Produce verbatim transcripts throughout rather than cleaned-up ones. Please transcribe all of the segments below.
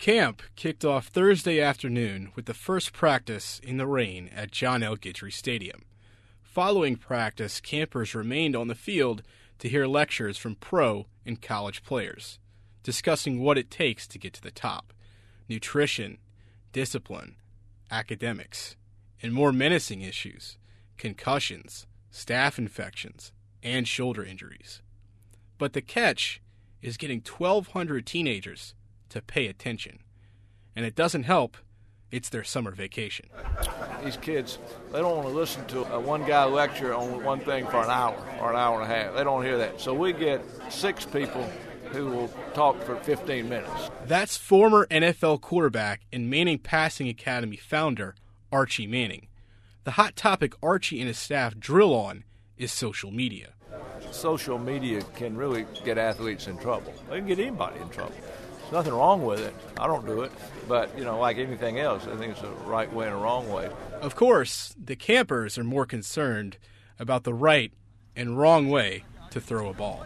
Camp kicked off Thursday afternoon with the first practice in the rain at John L. Guidry Stadium. Following practice, campers remained on the field to hear lectures from pro and college players, discussing what it takes to get to the top: nutrition, discipline, academics, and more menacing issues: concussions, staph infections, and shoulder injuries. But the catch is getting twelve hundred teenagers to pay attention. And it doesn't help, it's their summer vacation. These kids, they don't want to listen to a one guy lecture on one thing for an hour or an hour and a half. They don't hear that. So we get six people who will talk for fifteen minutes. That's former N F L quarterback and Manning Passing Academy founder Archie Manning. The hot topic Archie and his staff drill on is social media. Social media can really get athletes in trouble. They can get anybody in trouble. There's nothing wrong with it. I don't do it. But, you know, like anything else, I think it's a right way and a wrong way. Of course, the campers are more concerned about the right and wrong way to throw a ball.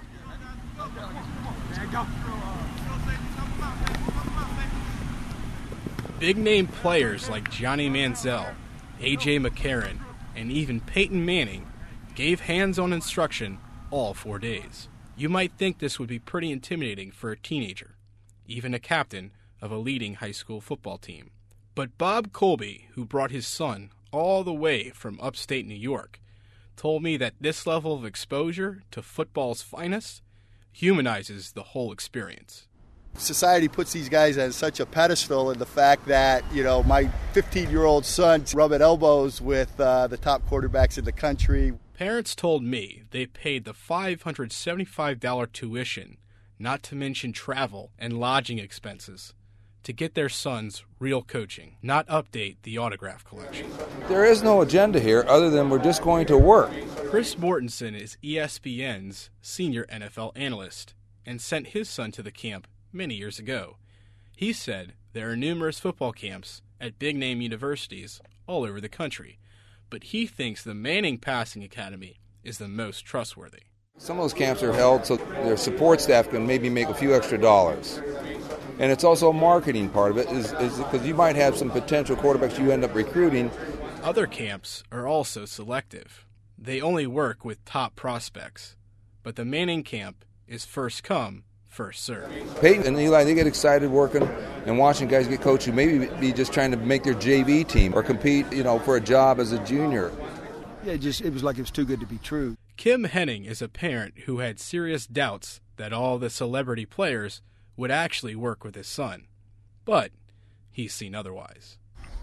Big-name players like Johnny Manziel, A J McCarron, and even Peyton Manning gave hands-on instruction all four days. You might think this would be pretty intimidating for a teenager, even a captain of a leading high school football team. But Bob Colby, who brought his son all the way from upstate New York, told me that this level of exposure to football's finest humanizes the whole experience. Society puts these guys as such a pedestal, and the fact that, you know, my fifteen-year-old son's rubbing elbows with uh, the top quarterbacks in the country. Parents told me they paid the five hundred seventy-five dollars tuition, not to mention travel and lodging expenses, to get their sons real coaching, not update the autograph collection. There is no agenda here other than we're just going to work. Chris Mortensen is E S P N's senior N F L analyst and sent his son to the camp many years ago. He said there are numerous football camps at big-name universities all over the country, but he thinks the Manning Passing Academy is the most trustworthy. Some of those camps are held so their support staff can maybe make a few extra dollars. And it's also a marketing part of it, is because you might have some potential quarterbacks you end up recruiting. Other camps are also selective. They only work with top prospects. But the Manning camp is first come, first serve. Peyton and Eli, they get excited working and watching guys get coached who maybe be just trying to make their J V team or compete, you know, for a job as a junior. Yeah, it just it was like it was too good to be true. Kim Henning is a parent who had serious doubts that all the celebrity players would actually work with his son. But he's seen otherwise.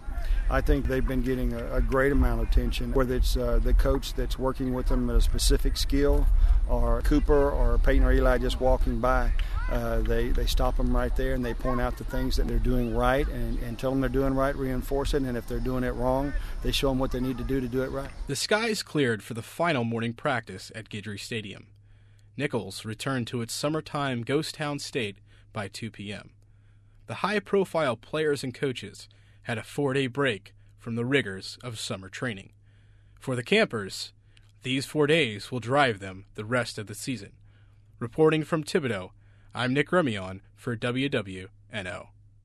I think they've been getting a, a great amount of attention, whether it's uh, the coach that's working with them at a specific skill, or Cooper or Peyton or Eli just walking by. Uh, they, they stop them right there and they point out the things that they're doing right and, and tell them they're doing right, reinforce it, and if they're doing it wrong, they show them what they need to do to do it right. The skies cleared for the final morning practice at Guidry Stadium. Nichols returned to its summertime ghost town state by two p.m. The high-profile players and coaches had a four-day break from the rigors of summer training. For the campers, these four days will drive them the rest of the season. Reporting from Thibodaux, I'm Nick Remion for W W N O.